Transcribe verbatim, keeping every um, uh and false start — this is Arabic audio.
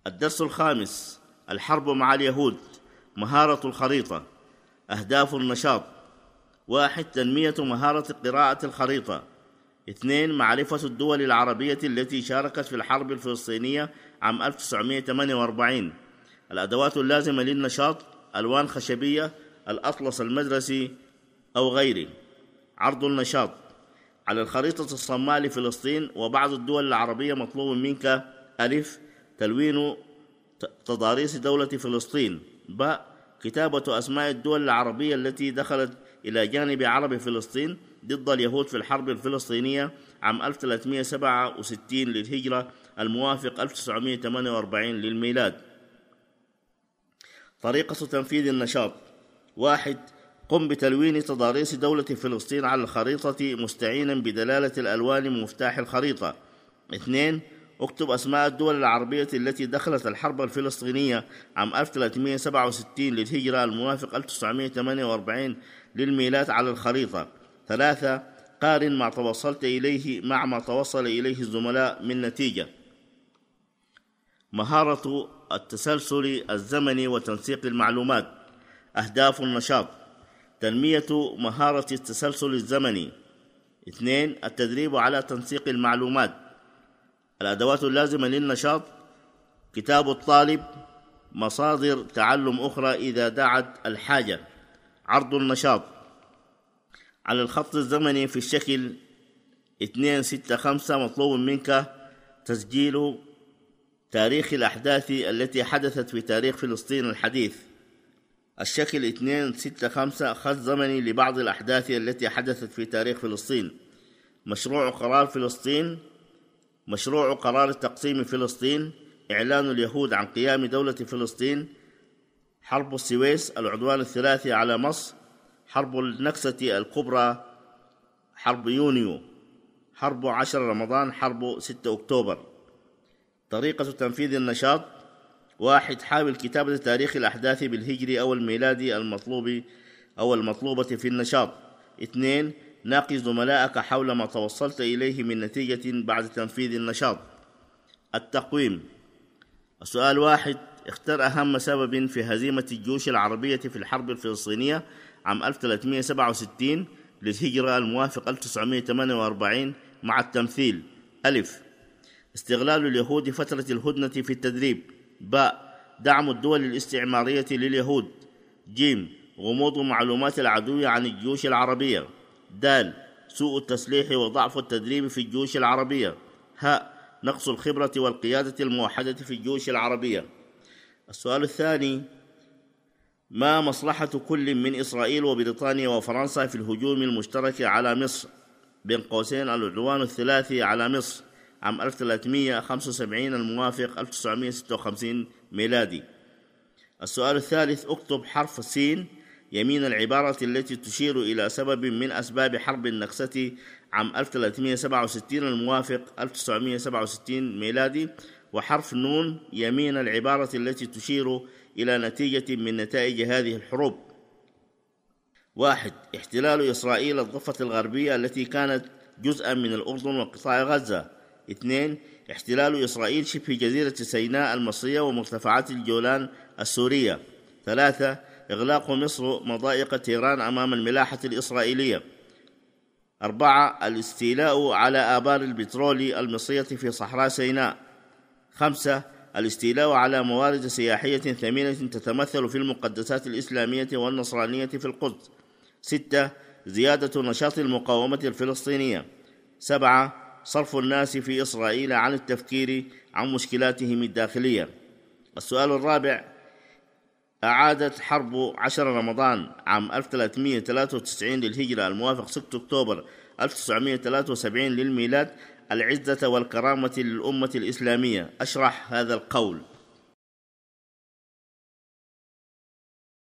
الدرس الخامس: الحرب مع اليهود. مهارة الخريطة. أهداف النشاط: واحد. تنمية مهارة قراءة الخريطة. اثنين. معرفة الدول العربية التي شاركت في الحرب الفلسطينية عام ألف وتسعمائة وثمانية وأربعين. الأدوات اللازمة للنشاط: ألوان خشبية، الأطلس المدرسي أو غيره. عرض النشاط: على الخريطة الصماء لفلسطين وبعض الدول العربية مطلوب منك: ألف. تلوين تضاريس دولة فلسطين. ب. كتابة أسماء الدول العربية التي دخلت إلى جانب عرب فلسطين ضد اليهود في الحرب الفلسطينية عام ألف وثلاثمائة وسبعة وستين للهجرة الموافق ألف وتسعمائة وثمانية وأربعين للميلاد. طريقة تنفيذ النشاط: واحد. قم بتلوين تضاريس دولة فلسطين على الخريطة مستعينا بدلالة الألوان من مفتاح الخريطة. اثنين. اكتب أسماء الدول العربية التي دخلت الحرب الفلسطينية عام ألف وثلاثمائة وسبعة وستين للهجرة الموافق ألف وتسعمائة وثمانية وأربعين للميلاد على الخريطة. ثلاثة. قارن ما توصلت إليه مع ما توصل إليه الزملاء من نتيجة. مهارة التسلسل الزمني وتنسيق المعلومات. أهداف النشاط: تنمية مهارة التسلسل الزمني. اثنين. التدريب على تنسيق المعلومات. الأدوات اللازمة للنشاط: كتاب الطالب، مصادر تعلم أخرى إذا دعت الحاجة. عرض النشاط: على الخط الزمني في الشكل اثنين ستة خمسة مطلوب منك تسجيل تاريخ الأحداث التي حدثت في تاريخ فلسطين الحديث. الشكل اثنين ستة خمسة خط زمني لبعض الأحداث التي حدثت في تاريخ فلسطين. مشروع قرار فلسطين، مشروع قرار تقسيم فلسطين، إعلان اليهود عن قيام دولة فلسطين، حرب السويس، العدوان الثلاثي على مصر، حرب النكسة الكبرى، حرب يونيو، حرب عشر رمضان، حرب ستة أكتوبر. طريقة تنفيذ النشاط: واحد. حاول كتابة تاريخ الأحداث بالهجري أو الميلادي المطلوب أو المطلوبة في النشاط. اثنين. ناقش زملائك حول ما توصلت إليه من نتيجة بعد تنفيذ النشاط. التقويم. السؤال واحد: اختر أهم سبب في هزيمة الجيوش العربية في الحرب الفلسطينية عام ألف وثلاثمائة وسبعة وستين للهجرة الموافق ألف وتسعمائة وثمانية وأربعين مع التمثيل. ألف. استغلال اليهود فترة الهدنة في التدريب. ب. دعم الدول الاستعمارية لليهود. ج. غموض معلومات العدو عن الجيوش العربية. د. سوء التسليح وضعف التدريب في الجيوش العربية. ه. نقص الخبرة والقيادة الموحدة في الجيوش العربية. السؤال الثاني: ما مصلحة كل من إسرائيل وبريطانيا وفرنسا في الهجوم المشترك على مصر بين قوسين العدوان الثلاثي على مصر عام ألف وثلاثمائة وخمسة وسبعين الموافق ألف وتسعمائة وستة وخمسين ميلادي؟ السؤال الثالث: اكتب حرف س يمين العبارة التي تشير إلى سبب من أسباب حرب النكسة عام ألف وثلاثمائة وسبعة وستين الموافق ألف وتسعمائة وسبعة وستين ميلادي، وحرف ن يمين العبارة التي تشير إلى نتيجة من نتائج هذه الحروب. واحد. احتلال إسرائيل الضفة الغربية التي كانت جزءا من الأردن وقطاع غزة. اثنين. احتلال إسرائيل شبه جزيرة سيناء المصرية ومرتفعات الجولان السورية. ثلاثة. إغلاق مصر مضائق تيران أمام الملاحة الإسرائيلية. أربعة. الاستيلاء على آبار البترول المصرية في صحراء سيناء. خمسة. الاستيلاء على موارد سياحية ثمينة تتمثل في المقدسات الإسلامية والنصرانية في القدس. ستة. زيادة نشاط المقاومة الفلسطينية. سبعة. صرف الناس في إسرائيل عن التفكير عن مشكلاتهم الداخلية. السؤال الرابع: أعادت حرب عشر رمضان عام ألف وثلاثمائة وثلاثة وتسعين للهجرة الموافق ستة أكتوبر ألف وتسعمائة وثلاثة وسبعين للميلاد العزة والكرامة للأمة الإسلامية. أشرح هذا القول.